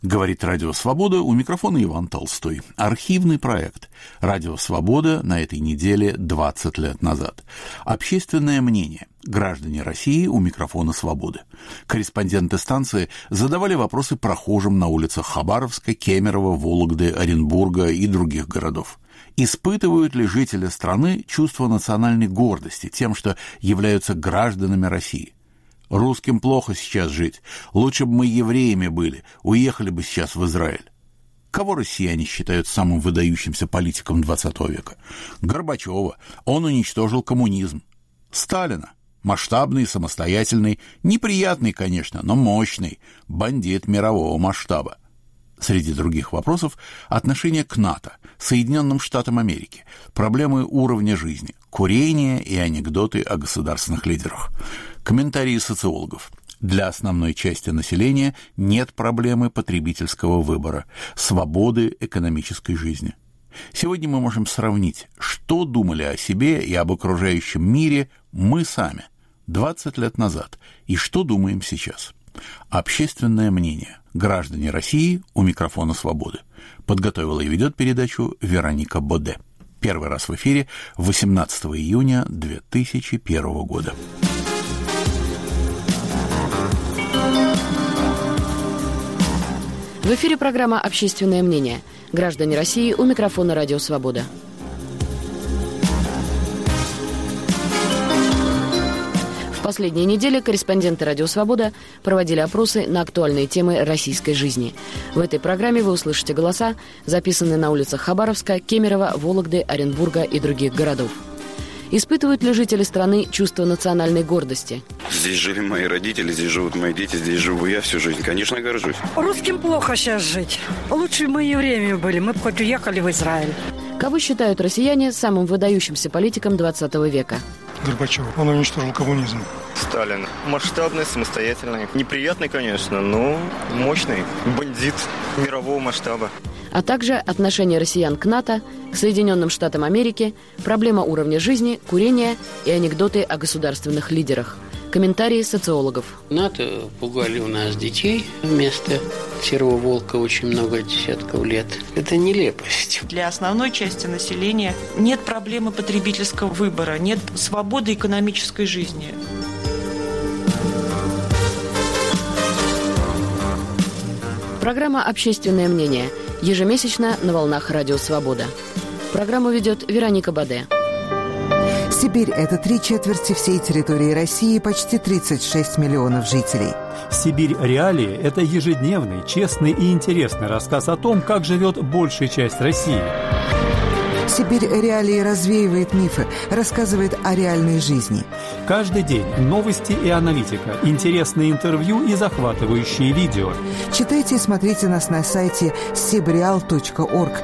Говорит Радио Свобода, у микрофона Иван Толстой. Архивный проект Радио Свобода на этой неделе 20 лет назад. Общественное мнение. Граждане России у микрофона Свободы. Корреспонденты станции задавали вопросы прохожим на улицах Хабаровска, Кемерово, Вологды, Оренбурга и других городов. Испытывают ли жители страны чувство национальной гордости тем, что являются гражданами России? Русским плохо сейчас жить. Лучше бы мы евреями были, уехали бы сейчас в Израиль. Кого россияне считают самым выдающимся политиком XX века? Горбачева. Он уничтожил коммунизм. Сталина. Масштабный, самостоятельный, неприятный, конечно, но мощный, бандит мирового масштаба. Среди других вопросов – отношение к НАТО, Соединенным Штатам Америки, проблемы уровня жизни, курение и анекдоты о государственных лидерах. Комментарии социологов. Для основной части населения нет проблемы потребительского выбора, свободы экономической жизни. Сегодня мы можем сравнить, что думали о себе и об окружающем мире мы сами 20 лет назад и что думаем сейчас. Общественное мнение. Граждане России у микрофона Свободы. Подготовила и ведет передачу Вероника Боде. Первый раз в эфире 18 июня 2001 года. В эфире программа «Общественное мнение». Граждане России у микрофона Радио Свобода. В последние недели корреспонденты Радио Свобода проводили опросы на актуальные темы российской жизни. В этой программе вы услышите голоса, записанные на улицах Хабаровска, Кемерово, Вологды, Оренбурга и других городов. Испытывают ли жители страны чувство национальной гордости? Здесь жили мои родители, здесь живут мои дети, здесь живу я всю жизнь. Конечно, горжусь. Русским плохо сейчас жить. Лучше мы евреями были, мы бы хоть уехали в Израиль. Кого считают россияне самым выдающимся политиком 20 века? Горбачев. Он уничтожил коммунизм. Сталин. Масштабный, самостоятельный. Неприятный, конечно, но мощный. Бандит мирового масштаба. А также отношение россиян к НАТО, к Соединенным Штатам Америки, проблема уровня жизни, курение и анекдоты о государственных лидерах. Комментарии социологов. НАТО пугали у нас детей вместо серого волка очень много десятков лет. Это нелепость. Для основной части населения нет проблемы потребительского выбора, нет свободы экономической жизни. Программа «Общественное мнение». Ежемесячно на волнах Радио Свобода. Программу ведет Вероника Боде. Сибирь – это 3/4 всей территории России, почти 36 миллионов жителей. «Сибирь. Реалии» – это ежедневный, честный и интересный рассказ о том, как живет большая часть России. «Сибирь. Реалии» развеивает мифы, рассказывает о реальной жизни. Каждый день новости и аналитика, интересные интервью и захватывающие видео. Читайте и смотрите нас на сайте sibreal.org.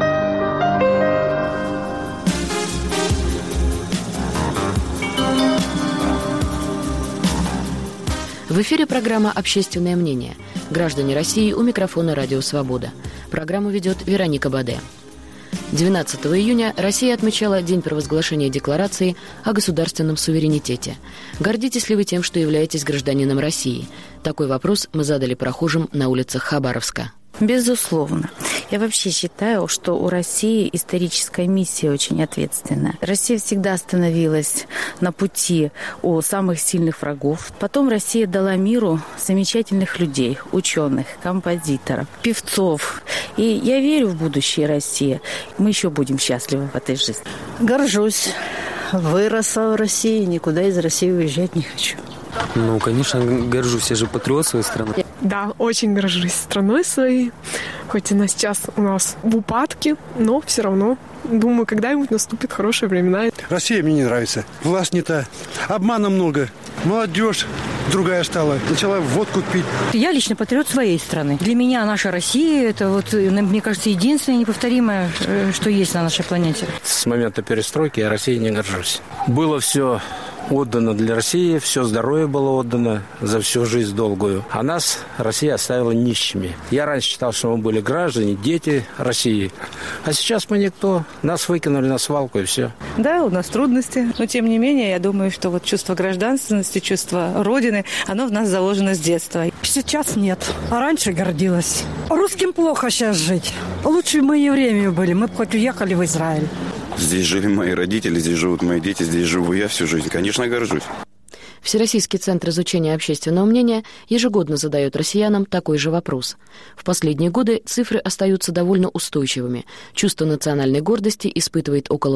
В эфире программа «Общественное мнение». Граждане России у микрофона Радио Свобода. Программу ведет Вероника Боде. 12 июня Россия отмечала День провозглашения Декларации о государственном суверенитете. Гордитесь ли вы тем, что являетесь гражданином России? Такой вопрос мы задали прохожим на улицах Хабаровска. Безусловно. Я вообще считаю, что у России историческая миссия очень ответственная. Россия всегда становилась на пути у самых сильных врагов. Потом Россия дала миру замечательных людей, ученых, композиторов, певцов. И я верю в будущее России. Мы еще будем счастливы в этой жизни. Горжусь. Выросла в России, никуда из России уезжать не хочу. Ну, конечно, горжусь. Я же патриот своей страны. Да, очень горжусь страной своей. Хоть она сейчас у нас в упадке, но все равно, думаю, когда-нибудь наступят хорошие времена. Россия мне не нравится. Власть не та. Обмана много. Молодежь другая стала. Начала водку пить. Я лично патриот своей страны. Для меня наша Россия, это вот, мне кажется, единственное неповторимое, что есть на нашей планете. С момента перестройки я Россией не горжусь. Было все отдано для России, все здоровье было отдано за всю жизнь долгую. А нас Россия оставила нищими. Я раньше считал, что мы были граждане, дети России. А сейчас мы никто. Нас выкинули на свалку и все. Да, у нас трудности. Но тем не менее, я думаю, что вот чувство гражданственности, чувство Родины, оно в нас заложено с детства. сейчас нет, а раньше гордилась. Русским плохо сейчас жить. Лучше в мои время были, мы бы хоть уехали в Израиль. Здесь жили мои родители, здесь живут мои дети, здесь живу я всю жизнь. Конечно, горжусь. Всероссийский центр изучения общественного мнения ежегодно задает россиянам такой же вопрос. В последние годы цифры остаются довольно устойчивыми. Чувство национальной гордости испытывает около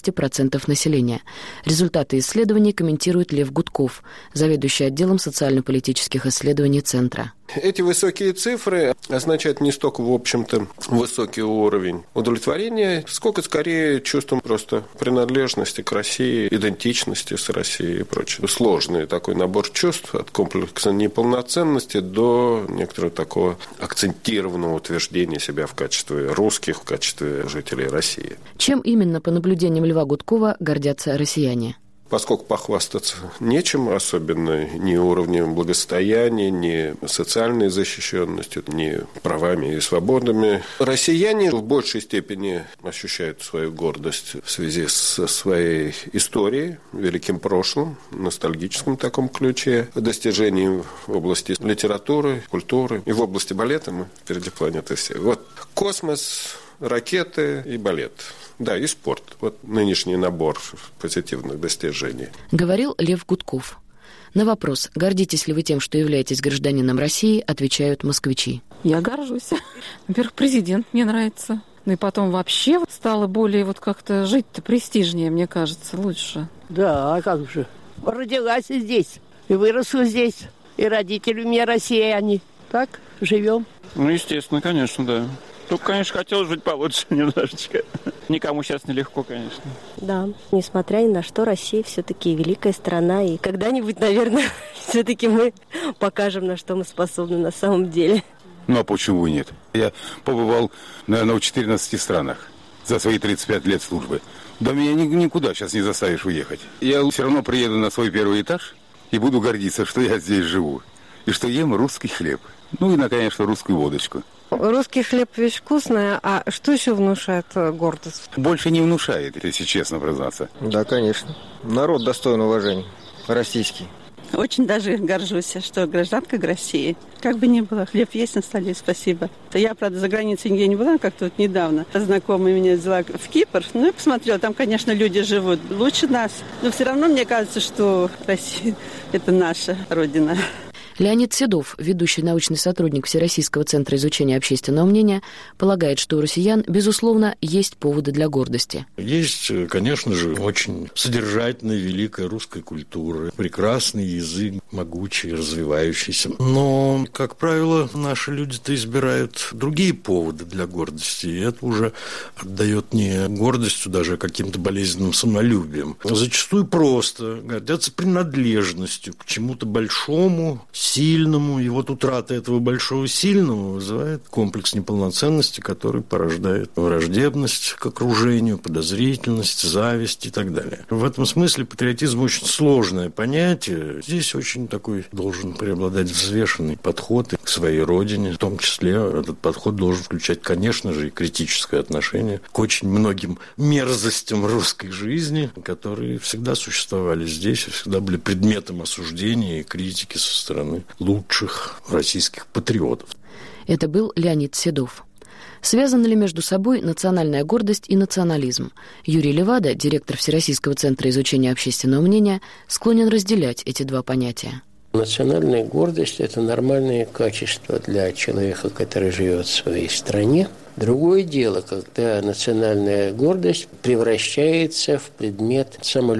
80% населения. Результаты исследований комментирует Лев Гудков, заведующий отделом социально-политических исследований Центра. Эти высокие цифры означают не столько, в общем-то, высокий уровень удовлетворения, сколько скорее чувством просто принадлежности к России, идентичности с Россией и прочее. Сложный такой набор чувств от комплекса неполноценности до некоторого такого акцентированного утверждения себя в качестве русских, в качестве жителей России. Чем именно, по наблюдениям Льва Гудкова, гордятся россияне? Поскольку похвастаться нечем, особенно ни уровнем благосостояния, ни социальной защищенностью, ни правами и свободами, россияне в большей степени ощущают свою гордость в связи со своей историей, великим прошлым, ностальгическом таком ключе, достижением в области литературы, культуры и в области балета мы впереди планеты всей. Вот космос, ракеты и балет. Да, и спорт. Вот нынешний набор позитивных достижений. Говорил Лев Гудков. На вопрос, гордитесь ли вы тем, что являетесь гражданином России, отвечают москвичи. Я горжусь. Во-первых, президент мне нравится. Ну и потом вообще стало более как-то жить-то престижнее, мне кажется, лучше. Да, а как же. Родилась здесь и выросла здесь. И родители у меня россияне. Так, живем. Ну, естественно, конечно, да. Только, конечно, хотелось жить получше немножечко. Никому сейчас нелегко, конечно. Да, несмотря ни на что, Россия все-таки великая страна. И когда-нибудь, наверное, все-таки мы покажем, на что мы способны на самом деле. Ну, а почему и нет? Я побывал, наверное, в 14 странах за свои 35 лет службы. Да меня никуда сейчас не заставишь уехать. Я все равно приеду на свой первый этаж и буду гордиться, что я здесь живу. И что ем русский хлеб. Ну и, конечно, русскую водочку. Русский хлеб вещь вкусная, а что еще внушает гордость? Больше не внушает, если честно признаться. Да, конечно. Народ достоин уважения. Российский. Очень даже горжусь, что гражданка России. Как бы ни было, хлеб есть на столе, спасибо. Я, правда, за границей нигде не была, как-то вот недавно. Знакомая меня взяла в Кипр. Ну, я посмотрела, там, конечно, люди живут лучше нас. Но все равно мне кажется, что Россия – это наша родина. Леонид Седов, ведущий научный сотрудник Всероссийского центра изучения общественного мнения, полагает, что у россиян, безусловно, есть поводы для гордости. Есть, конечно же, очень содержательная, великая русская культура, прекрасный язык, могучий, развивающийся. Но, как правило, наши люди-то избирают другие поводы для гордости, и это уже отдает не гордостью, даже а каким-то болезненным самолюбием. Зачастую просто гордятся принадлежностью к чему-то большому, сильному, и вот утрата этого большого сильного вызывает комплекс неполноценности, который порождает враждебность к окружению, подозрительность, зависть и так далее. В этом смысле патриотизм очень сложное понятие. Здесь очень такой должен преобладать взвешенный подход к своей родине. В том числе этот подход должен включать, конечно же, и критическое отношение к очень многим мерзостям русской жизни, которые всегда существовали здесь и всегда были предметом осуждения и критики со стороны лучших российских патриотов. Это был Леонид Седов. Связаны ли между собой национальная гордость и национализм? Юрий Левада, директор Всероссийского центра изучения общественного мнения, склонен разделять эти два понятия. Национальная гордость – это нормальное качество для человека, который живет в своей стране. Другое дело, когда национальная гордость превращается в предмет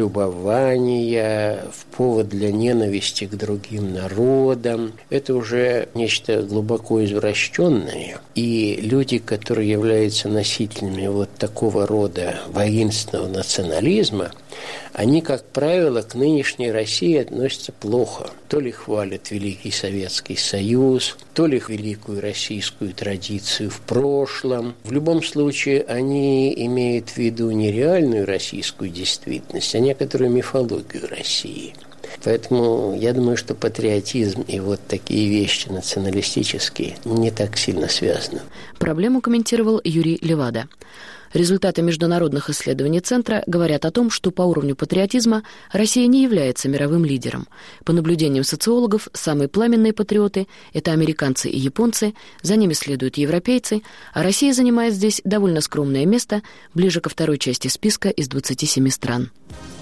самолюбования, в повод для ненависти к другим народам. Это уже нечто глубоко извращенное. И люди, которые являются носителями вот такого рода воинственного национализма, они, как правило, к нынешней России относятся плохо. То ли хвалят Великий Советский Союз, то ли великую российскую традицию в прошлом. В любом случае, они имеют в виду не реальную российскую действительность, а некоторую мифологию России. Поэтому я думаю, что патриотизм и вот такие вещи националистические не так сильно связаны. Проблему комментировал Юрий Левада. Результаты международных исследований Центра говорят о том, что по уровню патриотизма Россия не является мировым лидером. По наблюдениям социологов, самые пламенные патриоты – это американцы и японцы, за ними следуют европейцы, а Россия занимает здесь довольно скромное место, ближе ко второй части списка из 27 стран.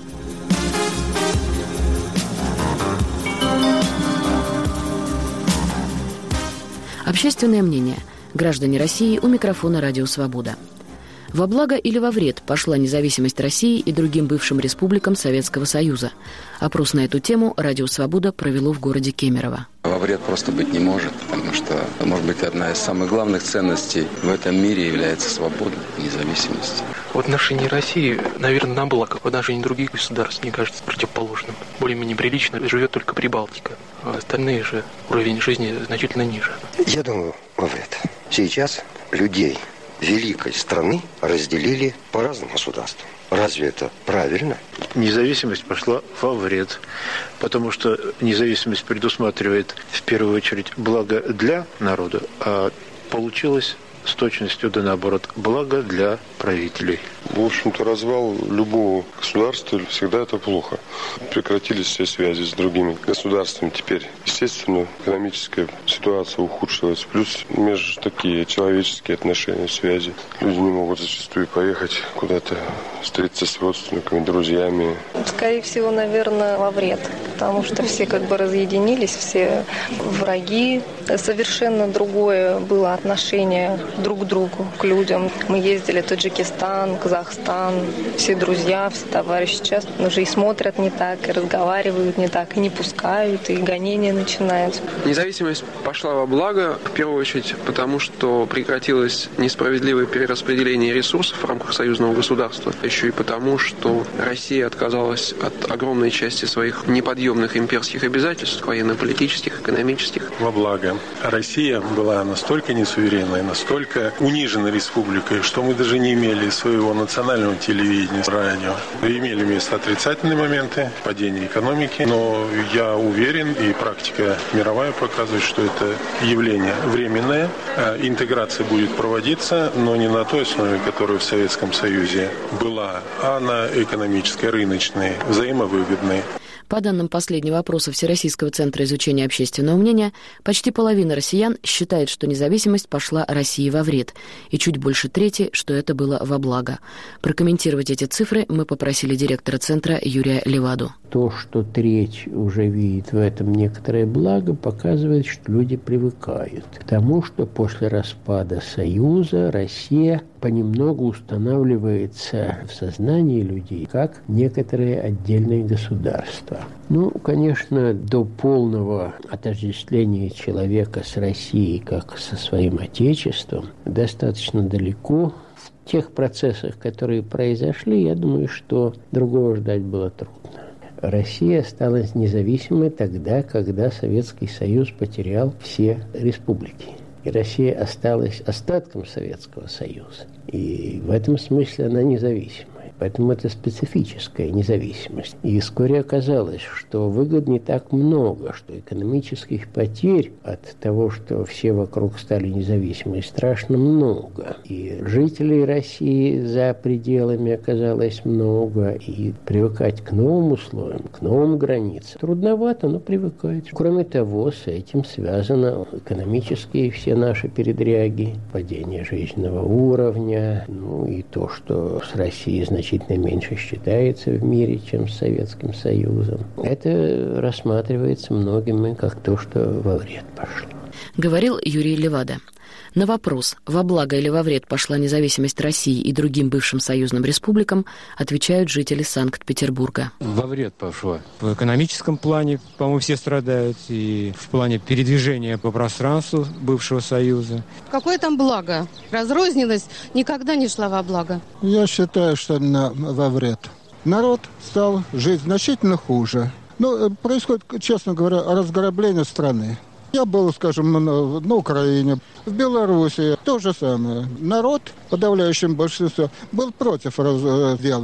Общественное мнение. Граждане России, у микрофона «Радио Свобода». Во благо или во вред пошла независимость России и другим бывшим республикам Советского Союза? Опрос на эту тему «Радио Свобода» провело в городе Кемерово. Во вред просто быть не может, потому что, может быть, одна из самых главных ценностей в этом мире является свобода, независимость. В отношении России, наверное, на благо. В отношении других государств, мне кажется, противоположным. Более-менее прилично живет только Прибалтика, а остальные же уровень жизни значительно ниже. Я думаю, во вред. Сейчас людей великой страны разделили по разным государствам. Разве это правильно? Независимость пошла во вред, потому что независимость предусматривает в первую очередь благо для народа, а получилось с точностью да наоборот, благо для правителей. В общем-то, развал любого государства всегда это плохо. Прекратились все связи с другими государствами. Теперь, естественно, экономическая ситуация ухудшилась. Плюс между такие человеческие отношения, связи. Люди не могут зачастую поехать куда-то, встретиться с родственниками, друзьями. Скорее всего, наверное, во вред. Потому что все как бы разъединились, все враги. Совершенно другое было отношение друг к другу, к людям. Мы ездили в Таджикистан, Казахстан, все друзья, все товарищи. Сейчас уже и смотрят не так, и разговаривают не так, и не пускают, и гонения начинаются. Независимость пошла во благо, в первую очередь, потому что прекратилось несправедливое перераспределение ресурсов в рамках союзного государства. Еще и потому, что Россия отказалась от огромной части своих неподъемных имперских обязательств, военно-политических, экономических. Во благо. Россия была настолько несуверенной, настолько унижена республикой, что мы даже не имели своего национального телевидения, радио. Имели место отрицательные моменты, падение экономики, но я уверен, и практика мировая показывает, что это явление временное. Интеграция будет проводиться, но не на той основе, которая в Советском Союзе была, а на экономической, рыночной, взаимовыгодной. По данным последнего опроса Всероссийского центра изучения общественного мнения, почти половина россиян считает, что независимость пошла России во вред, и чуть больше трети, что это было во благо. Прокомментировать эти цифры мы попросили директора центра Юрия Леваду. То, что треть уже видит в этом некоторое благо, показывает, что люди привыкают к тому, что после распада Союза Россия понемногу устанавливается в сознании людей как некоторые отдельные государства. Ну, конечно, до полного отождествления человека с Россией как со своим отечеством достаточно далеко. В тех процессах, которые произошли, я думаю, что другого ждать было трудно. Россия стала независимой тогда, когда Советский Союз потерял все республики. И Россия осталась остатком Советского Союза. И в этом смысле она независима. Поэтому это специфическая независимость. И вскоре оказалось, что выгод не так много, что экономических потерь от того, что все вокруг стали независимыми, страшно много. И жителей России за пределами оказалось много. И привыкать к новым условиям, к новым границам трудновато, но привыкать. Кроме того, с этим связаны экономические все наши передряги, падение жизненного уровня, ну и то, что с Россией значительно меньше считается в мире, чем с Советским Союзом. Это рассматривается многими как то, что во вред пошло. Говорил Юрий Левада. На вопрос, во благо или во вред пошла независимость России и другим бывшим союзным республикам, отвечают жители Санкт-Петербурга. Во вред пошла. В экономическом плане, по-моему, все страдают, и в плане передвижения по пространству бывшего Союза. Какое там благо? Разрозненность никогда не шла во благо. Я считаю, что именно во вред. Народ стал жить значительно хуже. Ну, происходит, честно говоря, разграбление страны. Я был, скажем, на Украине, в Беларуси, то же самое. Народ, подавляющим большинством, был против раздела.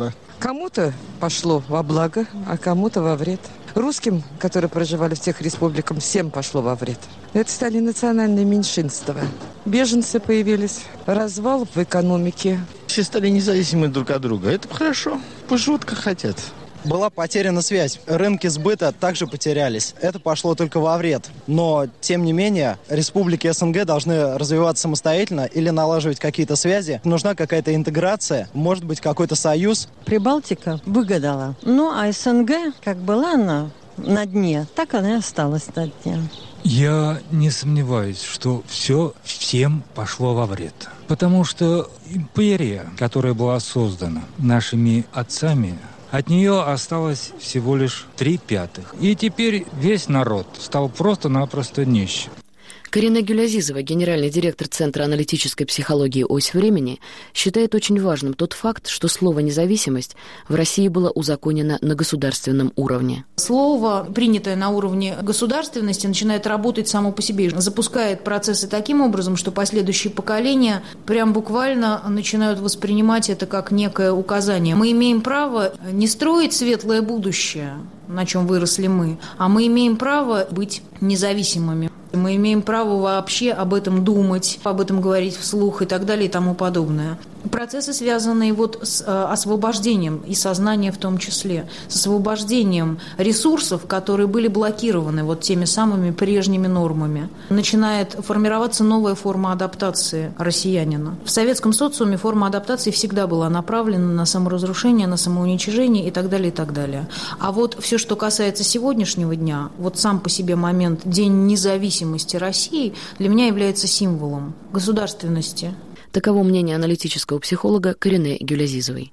Кому-то пошло во благо, а кому-то во вред. Русским, которые проживали в тех республиках, всем пошло во вред. Это стали национальные меньшинства. Беженцы появились, развал в экономике. Все стали независимы друг от друга. Это хорошо. Пусть живут как хотят. Была потеряна связь. Рынки сбыта также потерялись. Это пошло только во вред. Но, тем не менее, республики СНГ должны развиваться самостоятельно или налаживать какие-то связи. Нужна какая-то интеграция, может быть, какой-то союз. Прибалтика выгадала. Ну, а СНГ, как была она на дне, так она и осталась на дне. Я не сомневаюсь, что все всем пошло во вред. Потому что империя, которая была создана нашими отцами, от нее осталось всего лишь 3/5. И теперь весь народ стал просто-напросто нищим. Карина Гюлязизова, генеральный директор Центра аналитической психологии «Ось времени», считает очень важным тот факт, что слово «независимость» в России было узаконено на государственном уровне. Слово, принятое на уровне государственности, начинает работать само по себе, запускает процессы таким образом, что последующие поколения прям буквально начинают воспринимать это как некое указание. Мы имеем право не строить светлое будущее, на чем выросли мы, а мы имеем право быть независимыми. Мы имеем право вообще об этом думать, об этом говорить вслух и так далее и тому подобное. Процессы, связанные вот с освобождением и сознания в том числе, с освобождением ресурсов, которые были блокированы вот теми самыми прежними нормами. Начинает формироваться новая форма адаптации россиянина. В советском социуме форма адаптации всегда была направлена на саморазрушение, на самоуничижение и так далее, и так далее. А вот все, что касается сегодняшнего дня, вот сам по себе момент День независимости России для меня является символом государственности. Таково мнение аналитического психолога Карины Гюлязизовой.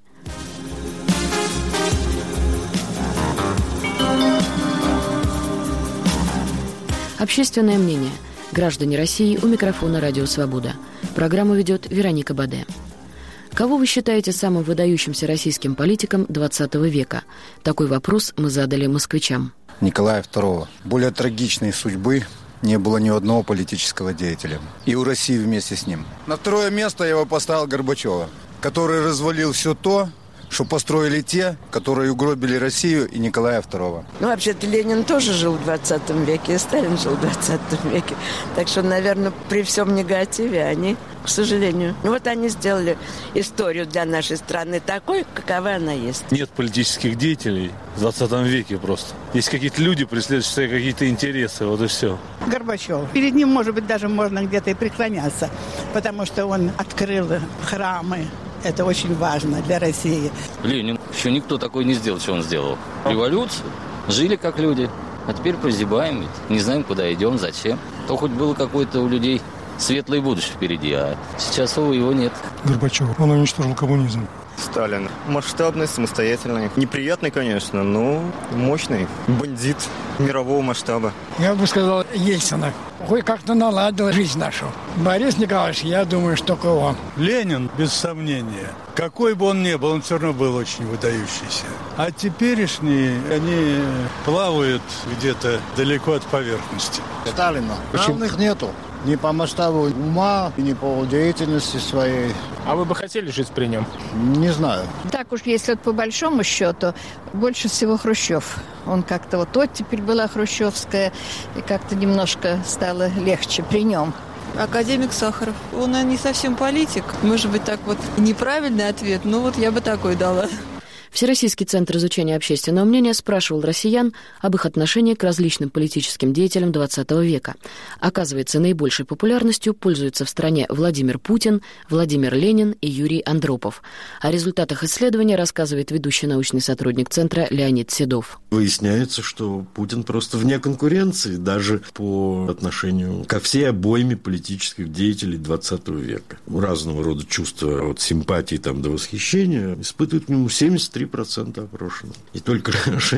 Общественное мнение. Граждане России, у микрофона «Радио Свобода». Программу ведет Вероника Баде. Кого вы считаете самым выдающимся российским политиком XX века? Такой вопрос мы задали москвичам. Николая II. Более трагичной судьбы не было ни одного политического деятеля. И у России вместе с ним. На второе место я его поставил Горбачева, который развалил все то, что построили те, которые угробили Россию и Николая II. Ну, вообще-то Ленин тоже жил в 20 веке, и Сталин жил в 20 веке. Так что, наверное, при всем негативе они, к сожалению, вот они сделали историю для нашей страны такой, какова она есть. Нет политических деятелей в 20 веке просто. Есть какие-то люди, преследующие какие-то интересы, вот и все. Горбачев. Перед ним, может быть, даже можно где-то и преклоняться, потому что он открыл храмы. Это очень важно для России. Ленин. Еще никто такой не сделал, что он сделал. Революцию. Жили как люди. А теперь прозябаем. Не знаем, куда идем, зачем. То хоть было какое-то у людей светлое будущее впереди, а сейчас его нет. Горбачев. Он уничтожил коммунизм. Сталин. Масштабный, самостоятельный. Неприятный, конечно, но мощный. Бандит мирового масштаба. Я бы сказал, Ельцина. Хоть как-то наладил жизнь нашу. Борис Николаевич, я думаю, что только он. Ленин, без сомнения. Какой бы он ни был, он все равно был очень выдающийся. А теперешние, они плавают где-то далеко от поверхности. Сталина. Равных нету. Ни по масштабу ума, ни по деятельности своей. А вы бы хотели жить при нем? Не знаю. Так уж, если по большому счету, больше всего Хрущев. Он как-то вот оттепель была хрущевская, и как-то немножко стало легче при нем. Академик Сахаров. Он, наверное, не совсем политик. Может быть, так вот неправильный ответ, но вот я бы такой дала. Всероссийский центр изучения общественного мнения спрашивал россиян об их отношении к различным политическим деятелям XX века. Оказывается, наибольшей популярностью пользуются в стране Владимир Путин, Владимир Ленин и Юрий Андропов. О результатах исследования рассказывает ведущий научный сотрудник центра Леонид Седов. Выясняется, что Путин просто вне конкуренции даже по отношению ко всей обойме политических деятелей XX века. Разного рода чувства от симпатии там, до восхищения испытывают к нему 73% опрошенных. И только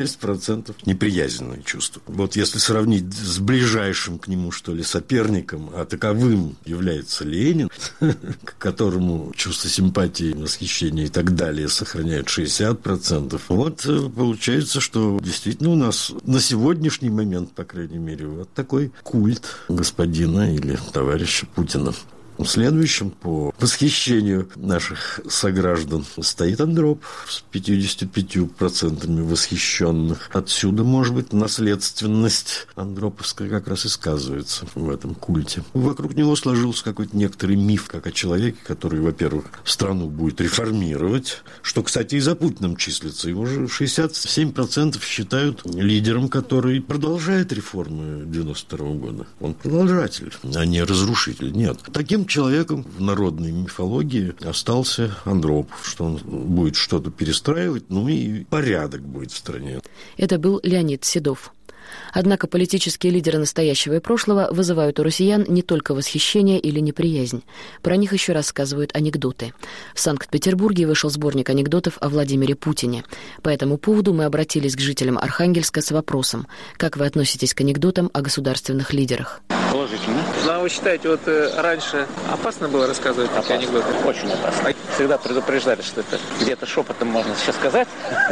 6% неприязненные чувства. Вот если сравнить с ближайшим к нему, что ли, соперником, а таковым является Ленин, к которому чувство симпатии, восхищения и так далее сохраняют 60%, вот получается, что действительно у нас на сегодняшний момент, по крайней мере, вот такой культ господина или товарища Путина. Следующим по восхищению наших сограждан стоит Андропов с 55% восхищенных. Отсюда, может быть, наследственность андроповская как раз и сказывается в этом культе. Вокруг него сложился какой-то некоторый миф, как о человеке, который, во-первых, страну будет реформировать, что, кстати, и за Путиным числится. Его же 67% считают лидером, который продолжает реформы 92 года. Он продолжатель, а не разрушитель. Нет. Таким человеком в народной мифологии остался Андропов, что он будет что-то перестраивать, ну и порядок будет в стране. Это был Леонид Седов. Однако политические лидеры настоящего и прошлого вызывают у россиян не только восхищение или неприязнь. Про них еще рассказывают анекдоты. В Санкт-Петербурге вышел сборник анекдотов о Владимире Путине. По этому поводу мы обратились к жителям Архангельска с вопросом: как вы относитесь к анекдотам о государственных лидерах? Положительно. Ну, а вы считаете, вот раньше опасно было рассказывать такие анекдоты? Очень опасно. Всегда предупреждали, что это где-то шепотом можно сейчас сказать,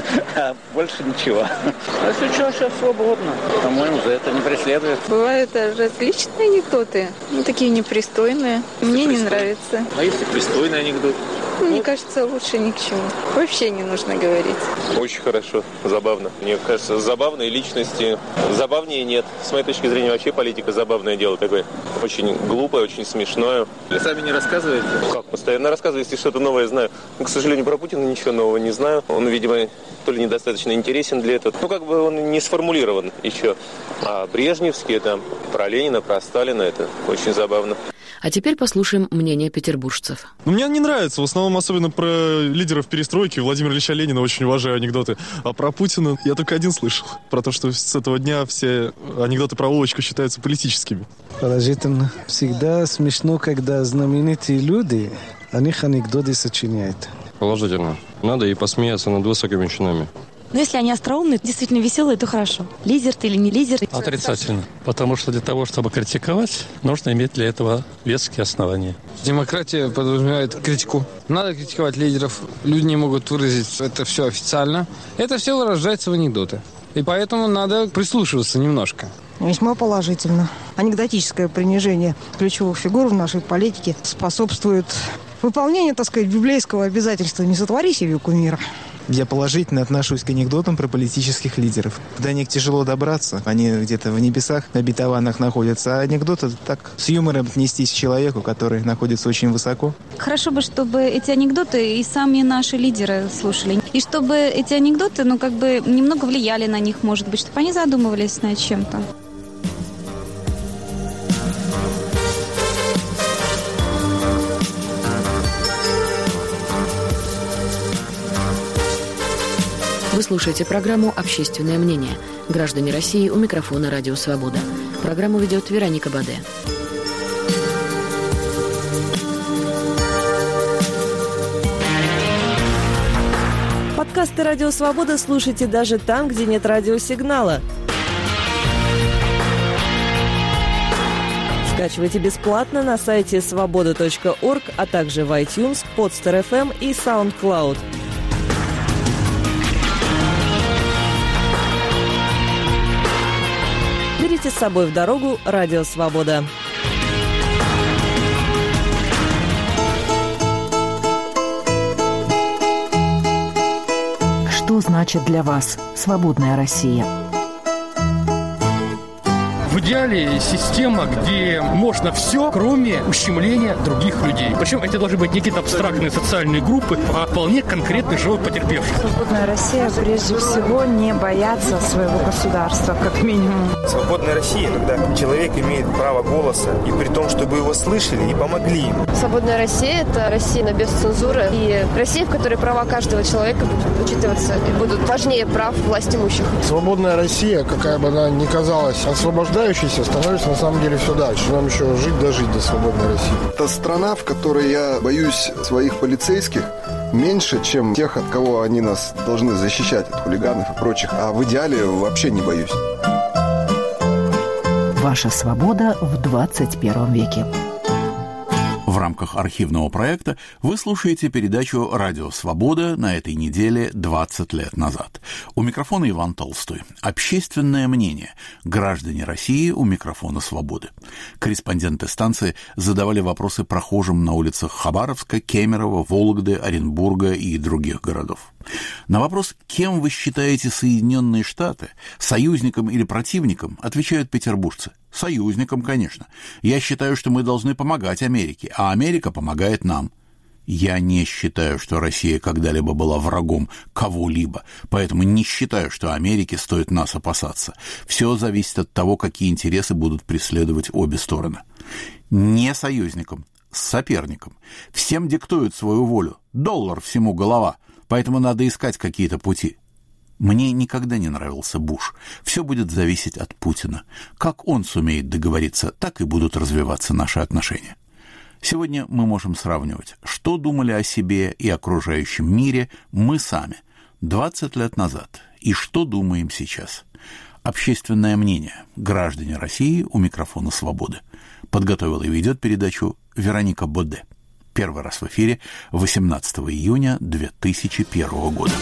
а больше ничего. А если что, сейчас свободно. По-моему, за это не преследуют. Бывают различные анекдоты, такие непристойные. Мне не нравится. А если пристойный анекдот? Мне кажется, лучше ни к чему. Вообще не нужно говорить. Очень хорошо, забавно. Мне кажется, забавные личности. Забавнее нет. С моей точки зрения, вообще политика забавное дело такое. Очень глупое, очень смешное. Вы сами не рассказываете? Как? Постоянно рассказываю, если что-то новое знаю. Но, к сожалению, про Путина ничего нового не знаю. Он, видимо, то ли недостаточно интересен для этого. Он не сформулирован еще. А брежневские, про Ленина, про Сталина, это очень забавно. А теперь послушаем мнение петербуржцев. Мне не нравится, в основном, особенно про лидеров перестройки. Владимира Ильича Ленина очень уважаю анекдоты. А про Путина я только один слышал. Про то, что с этого дня все анекдоты про Вовочку считаются политическими. Положительно. Всегда смешно, когда знаменитые люди о них анекдоты сочиняют. Положительно. Надо и посмеяться над высокими чинами. Но если они остроумные, действительно веселые, то хорошо. Лидер ты или не лидер? Отрицательно. Потому что для того, чтобы критиковать, нужно иметь для этого веские основания. Демократия подразумевает критику. Надо критиковать лидеров. Люди не могут выразить это все официально. Это все выражается в анекдоты. И поэтому надо прислушиваться немножко. Весьма положительно. Анекдотическое принижение ключевых фигур в нашей политике способствует выполнению, библейского обязательства «не сотвори себе кумира». Я положительно отношусь к анекдотам про политических лидеров. До них тяжело добраться, они где-то в небесах, на бетованах находятся, а анекдоты так с юмором отнестись к человеку, который находится очень высоко. Хорошо бы, чтобы эти анекдоты и сами наши лидеры слушали. И чтобы эти анекдоты, немного влияли на них, может быть, чтобы они задумывались над чем-то. Вы слушаете программу «Общественное мнение». Граждане России, у микрофона «Радио Свобода». Программу ведет Вероника Баде. Подкасты «Радио Свобода» слушайте даже там, где нет радиосигнала. Скачивайте бесплатно на сайте svoboda.org, а также в iTunes, Podster.fm и SoundCloud. Берите с собой в дорогу «Радио Свобода». Что значит для вас свободная Россия? В идеале система, где можно все, кроме ущемления других людей. Причем это должны быть не какие-то абстрактные социальные группы, а вполне конкретный живой потерпевший. Свободная Россия прежде всего не бояться своего государства, как минимум. Свободная Россия, когда человек имеет право голоса, и при том, чтобы его слышали и помогли ему. Свободная Россия – это Россия без цензуры, и Россия, в которой права каждого человека будут учитываться и будут важнее прав власть имущих. Свободная Россия, какая бы она ни казалась освобождающейся, становится на самом деле все дальше. Нам еще жить до свободной России. Это страна, в которой я боюсь своих полицейских меньше, чем тех, от кого они нас должны защищать, от хулиганов и прочих. А в идеале вообще не боюсь. Ваша свобода в 21 веке. В рамках архивного проекта вы слушаете передачу «Радио Свобода» на этой неделе 20 лет назад. У микрофона Иван Толстой. Общественное мнение. Граждане России у микрофона «Свободы». Корреспонденты станции задавали вопросы прохожим на улицах Хабаровска, Кемерово, Вологды, Оренбурга и других городов. На вопрос, кем вы считаете Соединенные Штаты, союзником или противником, отвечают петербуржцы. Союзником, конечно. Я считаю, что мы должны помогать Америке, а Америка помогает нам. Я не считаю, что Россия когда-либо была врагом кого-либо, поэтому не считаю, что Америке стоит нас опасаться. Все зависит от того, какие интересы будут преследовать обе стороны. Не союзником, соперником. Всем диктуют свою волю. $1 всему голова. Поэтому надо искать какие-то пути. Мне никогда не нравился Буш. Все будет зависеть от Путина. Как он сумеет договориться, так и будут развиваться наши отношения. Сегодня мы можем сравнивать, что думали о себе и окружающем мире мы сами 20 лет назад и что думаем сейчас. Общественное мнение. Граждане России у микрофона «Свободы». Подготовила и ведет передачу Вероника Боде. Первый раз в эфире 18 июня 2001 года.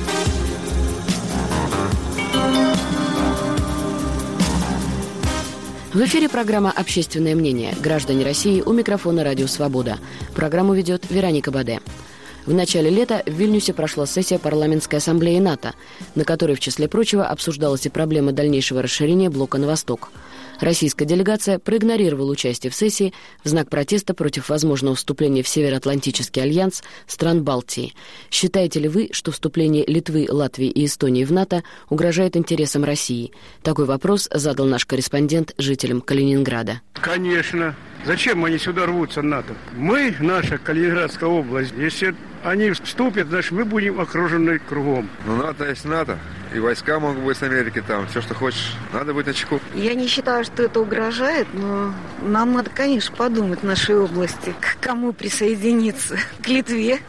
В эфире программа «Общественное мнение». Граждане России у микрофона «Радио Свобода». Программу ведет Вероника Боде. В начале лета в Вильнюсе прошла сессия парламентской ассамблеи НАТО, на которой, в числе прочего, обсуждалась и проблема дальнейшего расширения блока на восток. Российская делегация проигнорировала участие в сессии в знак протеста против возможного вступления в Североатлантический альянс стран Балтии. Считаете ли вы, что вступление Литвы, Латвии и Эстонии в НАТО угрожает интересам России? Такой вопрос задал наш корреспондент жителям Калининграда. Конечно. Зачем они сюда рвутся, НАТО? Мы, наша Калининградская область, если они вступят, значит, мы будем окружены кругом. Ну, НАТО есть НАТО. И войска могут быть с Америки, там, все, что хочешь. Надо быть начеку. Я не считаю, что это угрожает, но нам надо, конечно, подумать в нашей области, к кому присоединиться. К Литве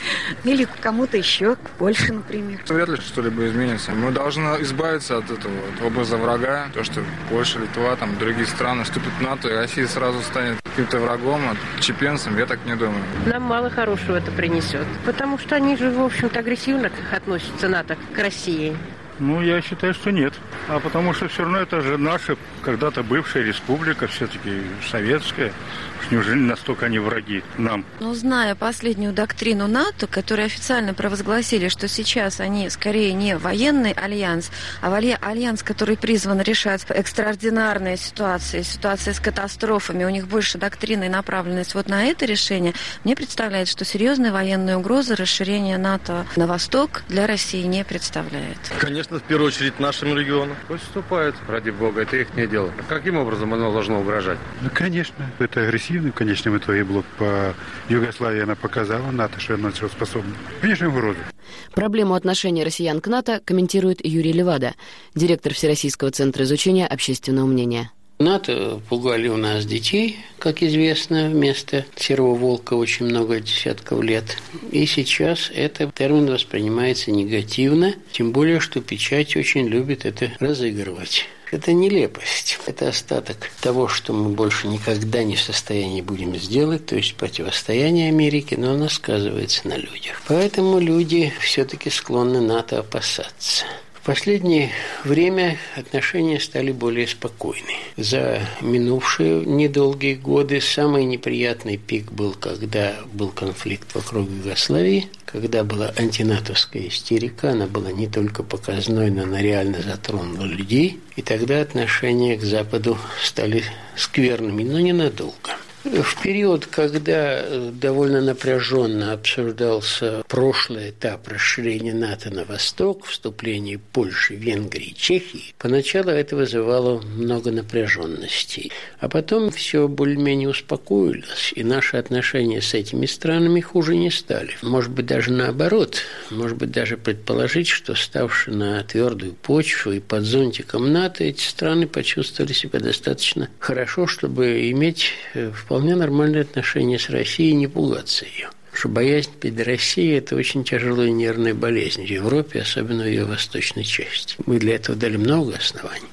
или к кому-то еще, к Польше, например. Вряд ли что-либо изменится. Мы должны избавиться от этого образа врага. То, что Польша, Литва, там, другие страны вступят в НАТО, и Россия сразу станет каким-то врагом, отщепенцем, я так не думаю. Нам мало хорошего это принесет. Потому что они же, в общем-то, агрессивно относятся НАТО к России. Ну, я считаю, что нет. А потому что все равно это же наша когда-то бывшая республика, все-таки советская. Неужели настолько они враги нам? Но зная последнюю доктрину НАТО, которые официально провозгласили, что сейчас они скорее не военный альянс, а альянс, который призван решать экстраординарные ситуации с катастрофами, у них больше доктрины и направленность вот на это решение, мне представляется, что серьезной военной угрозы расширения НАТО на восток для России не представляет. Конечно, в первую очередь нашему региону. Пусть вступают, ради бога, это их не дело. Каким образом оно должно угрожать? Ну, конечно, это агрессивно. В конечном итоге блок по Югославии она показала НАТО, что она способна. Конечно, угрозу. Проблему отношения россиян к НАТО комментирует Юрий Левада, директор Всероссийского центра изучения общественного мнения. НАТО пугали у нас детей, как известно, вместо серого волка очень много десятков лет. И сейчас этот термин воспринимается негативно, тем более, что печать очень любит это разыгрывать. Это нелепость. Это остаток того, что мы больше никогда не в состоянии будем сделать, то есть противостояние Америке, но оно сказывается на людях. Поэтому люди все-таки склонны НАТО опасаться. В последнее время отношения стали более спокойны. За минувшие недолгие годы самый неприятный пик был, когда был конфликт вокруг Югославии, когда была антинатовская истерика, она была не только показной, но она реально затронула людей, и тогда отношения к Западу стали скверными, но ненадолго. В период, когда довольно напряженно обсуждался прошлый этап расширения НАТО на восток, вступление Польши, Венгрии, Чехии, поначалу это вызывало много напряженности. А потом все более-менее успокоилось, и наши отношения с этими странами хуже не стали. Может быть, даже наоборот. Может быть, даже предположить, что, ставши на твердую почву и под зонтиком НАТО, эти страны почувствовали себя достаточно хорошо, чтобы иметь вполне нормальные отношения с Россией и не пугаться ее. Потому что боязнь перед Россией – это очень тяжелая нервная болезнь в Европе, особенно в ее восточной части. Мы для этого дали много оснований.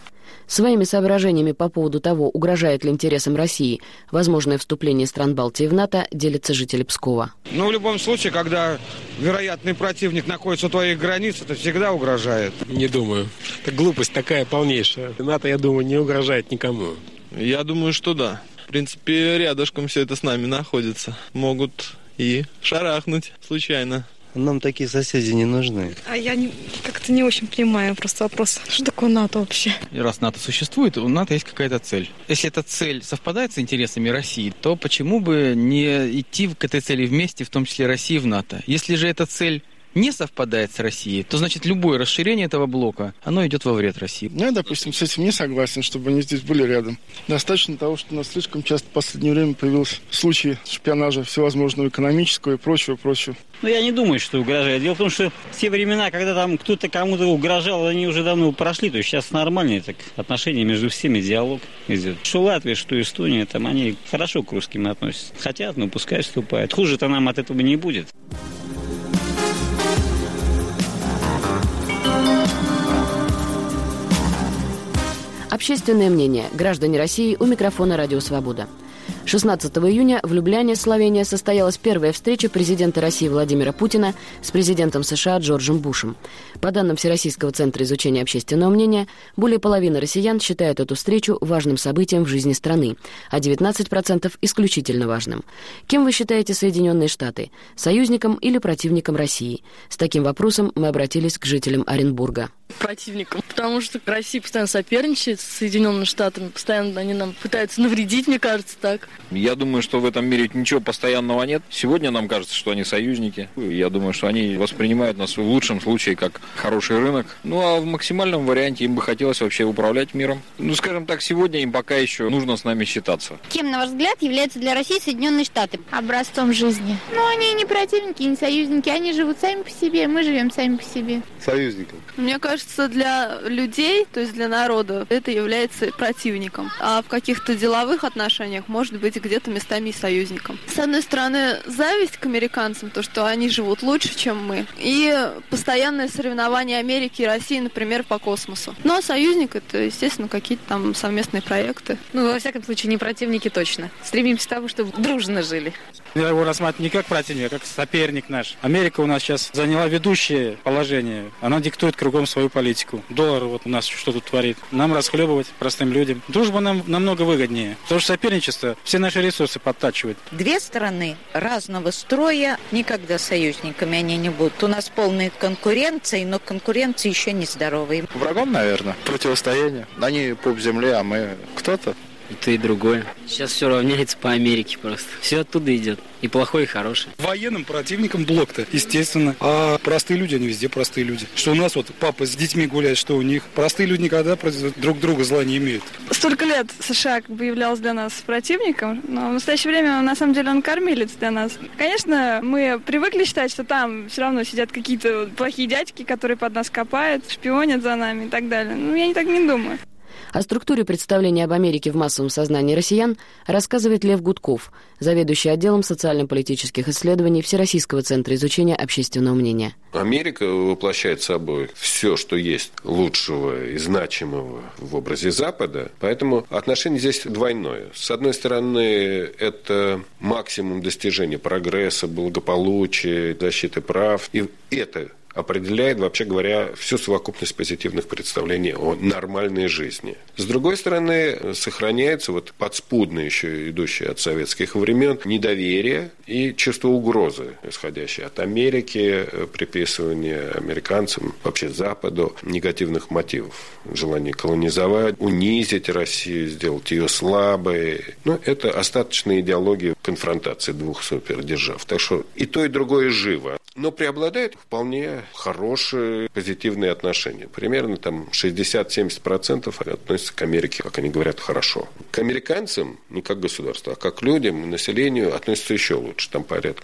Своими соображениями по поводу того, угрожает ли интересам России возможное вступление стран Балтии в НАТО, делятся жители Пскова. Ну, в любом случае, когда вероятный противник находится у твоих границ, это всегда угрожает. Не думаю. Это глупость такая полнейшая. НАТО, я думаю, не угрожает никому. Я думаю, что да. В принципе, рядышком все это с нами находится. Могут и шарахнуть случайно. Нам такие соседи не нужны. А я как-то не очень понимаю просто вопрос, что такое НАТО вообще. И раз НАТО существует, у НАТО есть какая-то цель. Если эта цель совпадает с интересами России, то почему бы не идти к этой цели вместе, в том числе России в НАТО? Если же эта цель не совпадает с Россией, то значит любое расширение этого блока, оно идет во вред России. Я, допустим, с этим не согласен, чтобы они здесь были рядом. Достаточно того, что у нас слишком часто в последнее время появились случаи шпионажа всевозможного экономического и прочего. Ну, я не думаю, что угрожает. Дело в том, что те времена, когда там кто-то кому-то угрожал, они уже давно прошли. То есть сейчас нормальные так, отношения между всеми, диалог идет. Что Латвия, что Эстония, там они хорошо к русским относятся. Хотят, но пускай вступают. Хуже-то нам от этого не будет. Общественное мнение. Граждане России у микрофона «Радио Свобода». 16 июня в Любляне, Словения, состоялась первая встреча президента России Владимира Путина с президентом США Джорджем Бушем. По данным Всероссийского центра изучения общественного мнения, более половины россиян считают эту встречу важным событием в жизни страны, а 19% исключительно важным. Кем вы считаете Соединенные Штаты? Союзником или противником России? С таким вопросом мы обратились к жителям Оренбурга. Противником, потому что Россия постоянно соперничает с Соединенными Штатами, постоянно они нам пытаются навредить, мне кажется, так. Я думаю, что в этом мире ничего постоянного нет. Сегодня нам кажется, что они союзники. Я думаю, что они воспринимают нас в лучшем случае как хороший рынок. Ну, а в максимальном варианте им бы хотелось вообще управлять миром. Ну, скажем так, сегодня им пока еще нужно с нами считаться. Кем, на ваш взгляд, является для России Соединенные Штаты? Образцом жизни. Ну, они не противники, не союзники. Они живут сами по себе, мы живем сами по себе. Союзником. Мне кажется, для людей, то есть для народа, это является противником. А в каких-то деловых отношениях может быть где-то местами и союзником. С одной стороны, зависть к американцам, то, что они живут лучше, чем мы. И постоянное соревнование Америки и России, например, по космосу. Ну, а союзник — это, естественно, какие-то там совместные проекты. Ну, во всяком случае, не противники точно. Стремимся к тому, чтобы дружно жили. Я его рассматриваю не как противник, а как соперник наш. Америка у нас сейчас заняла ведущее положение. Она диктует кругом свою политику. Доллар вот у нас что тут творит. Нам расхлебывать, простым людям. Дружба нам намного выгоднее. Потому что соперничество все наши ресурсы подтачивает. Две страны разного строя, никогда союзниками они не будут. У нас полная конкуренция, но конкуренция еще не здоровая. Врагом, наверное. Противостояние. Они пуп земли, а мы кто-то. И то, и другое. Сейчас все равняется по Америке просто. Все оттуда идет. И плохой, и хороший. Военным противником блок-то, естественно. А простые люди, они везде простые люди. Что у нас вот папа с детьми гуляет, что у них. Простые люди никогда друг друга зла не имеют. Столько лет США как бы являлся для нас противником, но в настоящее время, на самом деле, он кормилец для нас. Конечно, мы привыкли считать, что там все равно сидят какие-то плохие дядьки, которые под нас копают, шпионят за нами и так далее. Ну, я так не думаю. О структуре представления об Америке в массовом сознании россиян рассказывает Лев Гудков, заведующий отделом социально-политических исследований Всероссийского центра изучения общественного мнения. Америка воплощает собой все, что есть лучшего и значимого в образе Запада, поэтому отношение здесь двойное. С одной стороны, это максимум достижения прогресса, благополучия, защиты прав, и это определяет, вообще говоря, всю совокупность позитивных представлений о нормальной жизни. С другой стороны, сохраняется вот подспудно еще идущее от советских времен недоверие и чувство угрозы, исходящее от Америки, приписывание американцам, вообще Западу, негативных мотивов. Желание колонизовать, унизить Россию, сделать ее слабой. Но это остаточная идеология конфронтации двух супердержав. Так что и то, и другое живо. Но преобладает вполне хорошие позитивные отношения. Примерно там 60-70% относятся к Америке, как они говорят, хорошо. К американцам, не как государству, а как людям, населению относятся еще лучше. Там порядка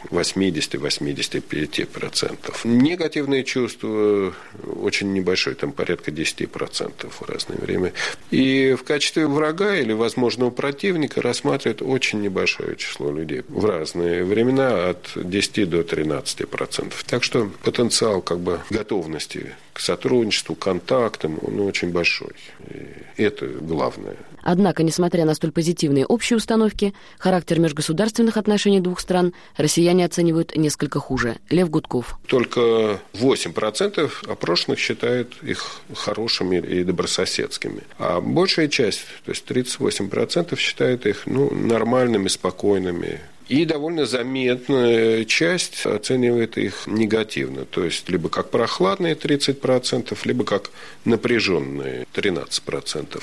80-85%. Негативные чувства очень небольшое, там порядка 10% в разное время. И в качестве врага или возможного противника рассматривают очень небольшое число людей. В разные времена от 10 до 13%. 30%. Так что потенциал готовности к сотрудничеству, к контактам, он очень большой. И это главное. Однако, несмотря на столь позитивные общие установки, характер межгосударственных отношений двух стран россияне оценивают несколько хуже. Лев Гудков. Только 8% опрошенных считают их хорошими и добрососедскими. А большая часть, то есть 38%, считают их нормальными, спокойными. И довольно заметная часть оценивает их негативно. То есть, либо как прохладные 30%, либо как напряженные 13%.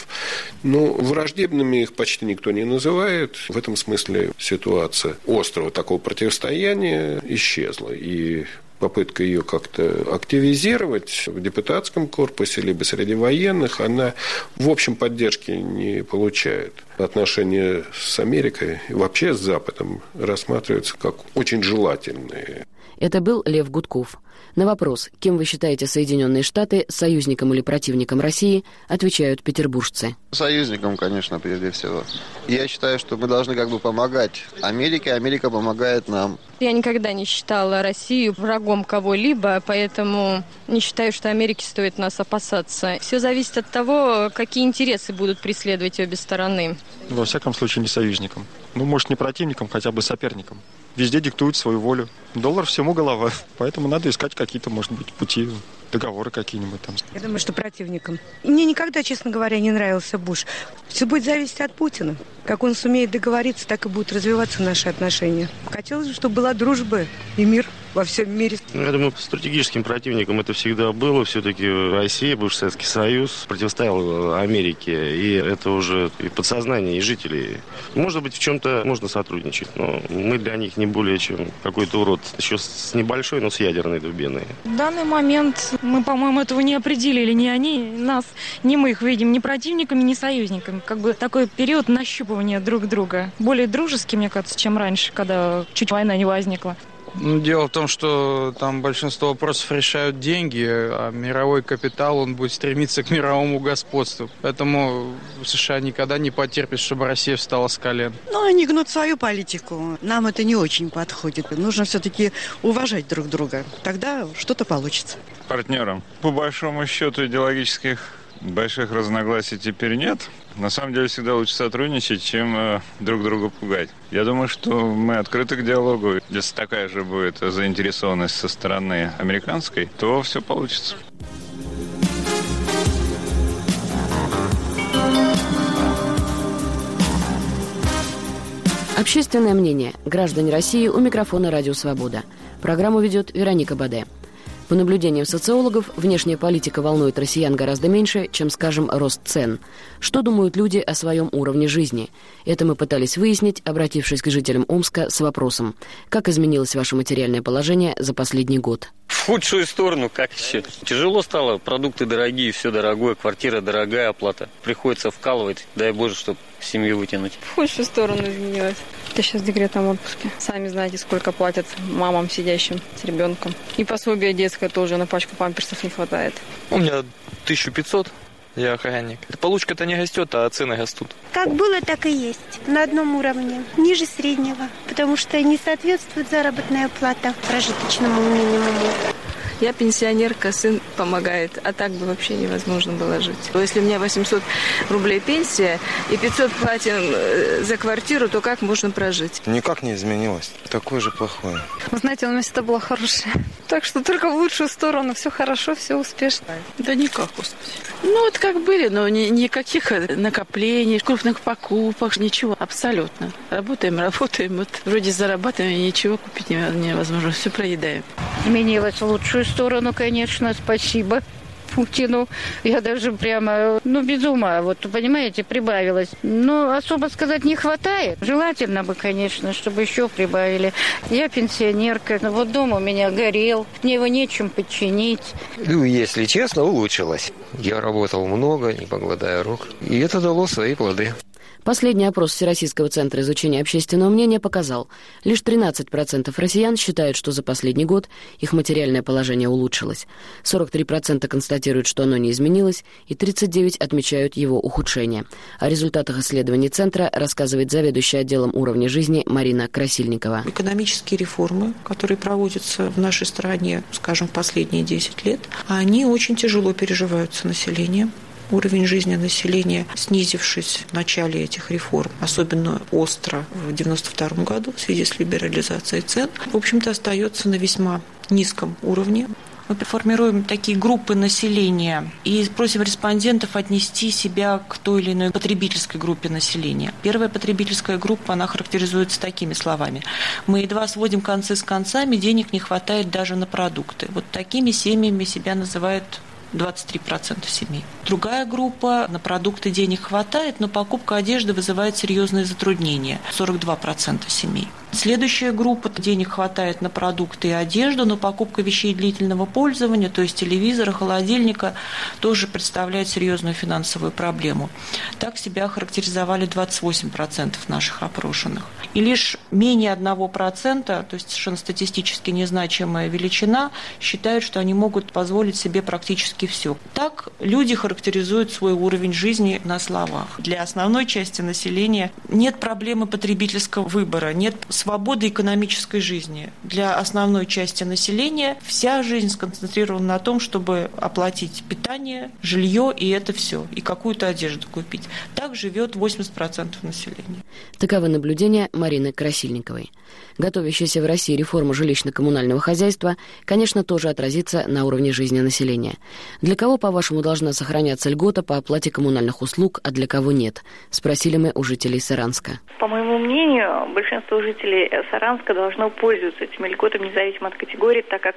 Враждебными их почти никто не называет. В этом смысле ситуация острого такого противостояния исчезла. И попытка ее как-то активизировать в депутатском корпусе либо среди военных, она в общем поддержки не получает. Отношения с Америкой и вообще с Западом рассматриваются как очень желательные. Это был Лев Гудков. На вопрос, кем вы считаете Соединенные Штаты, союзником или противником России, отвечают петербуржцы. Союзником, конечно, прежде всего. Я считаю, что мы должны помогать Америке, Америка помогает нам. Я никогда не считала Россию врагом кого-либо, поэтому не считаю, что Америке стоит нас опасаться. Все зависит от того, какие интересы будут преследовать обе стороны. Во всяком случае, не союзником. Может, не противником, хотя бы соперником. Везде диктуют свою волю. Доллар всему голова. Поэтому надо искать какие-то, может быть, пути, договоры какие-нибудь там. Я думаю, что противником. Мне никогда, честно говоря, не нравился Буш. Все будет зависеть от Путина. Как он сумеет договориться, так и будут развиваться наши отношения. Хотелось бы, чтобы была дружба и мир во всем мире. Я думаю, стратегическим противником это всегда было. Все-таки Россия, бывший Советский Союз, противостоял Америке. И это уже и подсознание, и жителей. Может быть, в чем-то можно сотрудничать, но мы для них не более чем какой-то урод. Еще с небольшой, но с ядерной дубиной. В данный момент мы, по-моему, этого не определили. Ни они, нас, ни мы их видим ни противниками, ни союзниками. Такой период нащупывания друг друга. Более дружеский, мне кажется, чем раньше, когда чуть война не возникла. Дело в том, что там большинство вопросов решают деньги, а мировой капитал, он будет стремиться к мировому господству. Поэтому США никогда не потерпит, чтобы Россия встала с колен. Они гнут свою политику. Нам это не очень подходит. Нужно все-таки уважать друг друга. Тогда что-то получится. Партнерам. По большому счету идеологических больших разногласий теперь нет. На самом деле всегда лучше сотрудничать, чем друг друга пугать. Я думаю, что мы открыты к диалогу. Если такая же будет заинтересованность со стороны американской, то все получится. Общественное мнение. Граждане России у микрофона «Радио Свобода». Программу ведет Вероника Баде. По наблюдениям социологов, внешняя политика волнует россиян гораздо меньше, чем, скажем, рост цен. Что думают люди о своем уровне жизни? Это мы пытались выяснить, обратившись к жителям Омска с вопросом: как изменилось ваше материальное положение за последний год? В худшую сторону, как еще? Тяжело стало, продукты дорогие, все дорогое, квартира дорогая, оплата. Приходится вкалывать, дай Боже, чтобы семью вытянуть. В худшую сторону изменилось. Я сейчас в декретном отпуске. Сами знаете, сколько платят мамам, сидящим с ребенком. И пособие детское тоже, на пачку памперсов не хватает. У меня 1500, я охранник. Получка-то не растет, а цены растут. Как было, так и есть. На одном уровне, ниже среднего. Потому что не соответствует заработная плата прожиточному минимуму. Я пенсионерка, сын помогает, а так бы вообще невозможно было жить. Если у меня 800 рублей пенсия и 500 платим за квартиру, то как можно прожить? Никак не изменилось. Такое же плохое. Вы знаете, у нас всегда было хорошее. Так что только в лучшую сторону. Все хорошо, все успешно. Да никак, господи. Вот как были, но никаких накоплений, крупных покупок, ничего, абсолютно. Работаем, вот вроде зарабатываем, ничего купить невозможно, все проедаем. Изменилось в лучшую сторону, конечно, спасибо Путину. Я даже прямо, без ума, понимаете, прибавилось. Но особо сказать не хватает. Желательно бы, конечно, чтобы еще прибавили. Я пенсионерка, дом у меня горел, мне его нечем подчинить. Если честно, улучшилось. Я работал много, не покладая рук, и это дало свои плоды. Последний опрос Всероссийского центра изучения общественного мнения показал, лишь 13% россиян считают, что за последний год их материальное положение улучшилось. 43% констатируют, что оно не изменилось, и 39% отмечают его ухудшение. О результатах исследований Центра рассказывает заведующая отделом уровня жизни Марина Красильникова. Экономические реформы, которые проводятся в нашей стране, скажем, последние 10 лет, они очень тяжело переживаются населением. Уровень жизни населения, снизившись в начале этих реформ, особенно остро в 1992 году в связи с либерализацией цен, в общем-то, остается на весьма низком уровне. Мы формируем такие группы населения и просим респондентов отнести себя к той или иной потребительской группе населения. Первая потребительская группа, она характеризуется такими словами. Мы едва сводим концы с концами, денег не хватает даже на продукты. Вот такими семьями себя называют 23% семей. Другая группа, на продукты денег хватает, но покупка одежды вызывает серьезные затруднения. 42% семей. Следующая группа, денег хватает на продукты и одежду, но покупка вещей длительного пользования, то есть телевизора, холодильника, тоже представляет серьезную финансовую проблему. Так себя характеризовали 28% наших опрошенных. И лишь менее 1%, то есть совершенно статистически незначимая величина, считают, что они могут позволить себе практически все. Так люди характеризуют свой уровень жизни на словах. Для основной части населения нет проблемы потребительского выбора, нет свободы экономической жизни. Для основной части населения вся жизнь сконцентрирована на том, чтобы оплатить питание, жилье и это все, и какую-то одежду купить. Так живет 80% населения. Таковы наблюдения Марины Красильниковой. Готовящаяся в России реформа жилищно-коммунального хозяйства, конечно, тоже отразится на уровне жизни населения. Для кого, по-вашему, должна сохраняться льгота по оплате коммунальных услуг, а для кого нет? Спросили мы у жителей Саранска. По моему мнению, большинство жителей Саранска должно пользоваться этими льготами независимо от категории, так как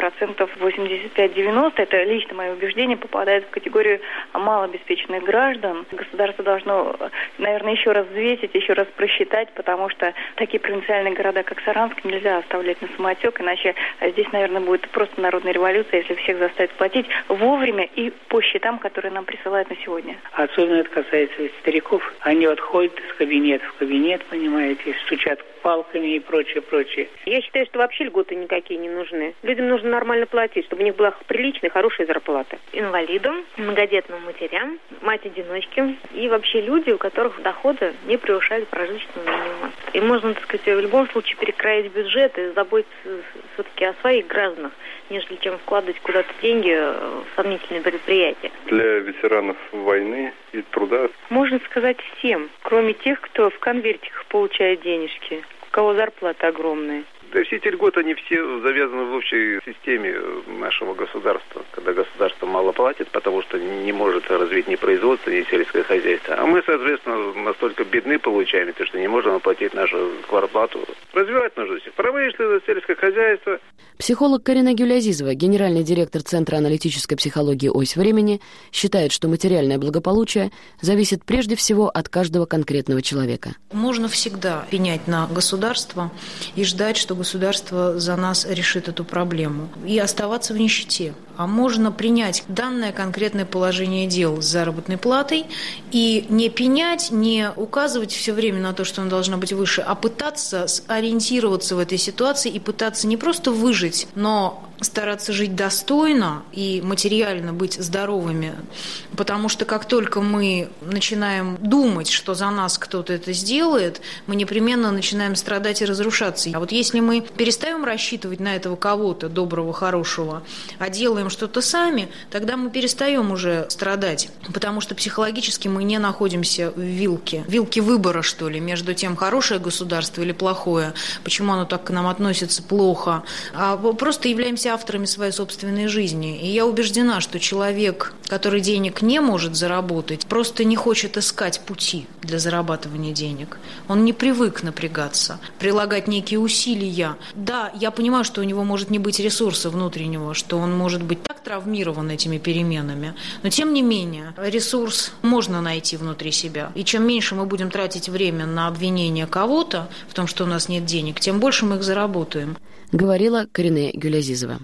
85-90%, это лично мое убеждение, попадает в категорию малообеспеченных граждан. Государство должно, наверное, еще раз взвесить, еще раз просчитать, потому что такие провинциальные города, как Саранск, нельзя оставлять на самотек, иначе здесь, наверное, будет просто народная революция, если всех заставить платить вовремя и по счетам, которые нам присылают на сегодня. Особенно это касается стариков. Они отходят из кабинета в кабинет, понимаете, стучат палками и прочее. Я считаю, что вообще льготы никакие не нужны. Людям нужно нормально платить, чтобы у них была приличная, хорошая зарплата. Инвалидам, многодетным матерям, мать-одиночке и вообще люди, у которых доходы не превышают прожиточного минимума. И можно, так сказать, в любом случае перекроить бюджет и заботиться все-таки о своих гражданах, нежели чем вкладывать куда-то деньги в сомнительные предприятия. Для ветеранов войны и труда. Можно сказать всем, кроме тех, кто в конвертиках получает денежки, у кого зарплата огромная. Да все эти льготы, они все завязаны в общей системе нашего государства, когда государство мало платит, потому что не может развить ни производство, ни сельское хозяйство. А мы, соответственно, настолько бедны получаем, что не можем оплатить нашу квартплату. Развивать нужно все. Промышленность, сельское хозяйство. Психолог Карина Гюлязизова, генеральный директор Центра аналитической психологии «Ось времени», считает, что материальное благополучие зависит прежде всего от каждого конкретного человека. Можно всегда пенять на государство и ждать, что государство за нас решит эту проблему, и оставаться в нищете. А можно принять данное конкретное положение дел с заработной платой и не пенять, не указывать все время на то, что она должна быть выше, а пытаться ориентироваться в этой ситуации и пытаться не просто выжить, но стараться жить достойно и материально быть здоровыми, потому что как только мы начинаем думать, что за нас кто-то это сделает, мы непременно начинаем страдать и разрушаться. А вот если мы перестаем рассчитывать на этого кого-то доброго, хорошего, а делаем что-то сами, тогда мы перестаем уже страдать, потому что психологически мы не находимся в вилке выбора, что ли, между тем, хорошее государство или плохое, почему оно так к нам относится плохо, а просто являемся авторами своей собственной жизни. И я убеждена, что человек, который денег не может заработать, просто не хочет искать пути для зарабатывания денег. Он не привык напрягаться, прилагать некие усилия. Да, я понимаю, что у него может не быть ресурса внутреннего, что он может быть так травмирован этими переменами, но тем не менее ресурс можно найти внутри себя. И чем меньше мы будем тратить время на обвинение кого-то в том, что у нас нет денег, тем больше мы их заработаем. Говорила Карина Гюлязизова.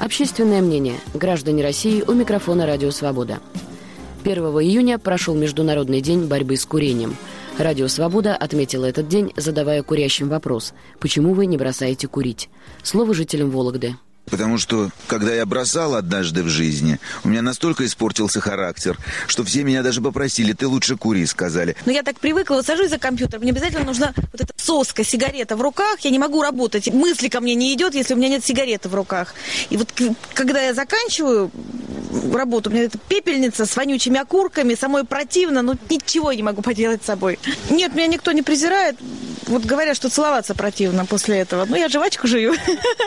Общественное мнение. Граждане России, у микрофона «Радио Свобода». 1 июня прошел Международный день борьбы с курением. «Радио Свобода» отметила этот день, задавая курящим вопрос: почему вы не бросаете курить? Слово жителям Вологды. Потому что, когда я бросал однажды в жизни, у меня настолько испортился характер, что все меня даже попросили: ты лучше кури, сказали. Но я так привыкла, вот сажусь за компьютер, мне обязательно нужна вот эта соска, сигарета в руках, я не могу работать, мысли ко мне не идет, если у меня нет сигареты в руках. И вот когда я заканчиваю работу, у меня эта пепельница с вонючими окурками, самой противно, но ничего я не могу поделать с собой. Нет, меня никто не презирает, вот говорят, что целоваться противно после этого, но я жвачку жую.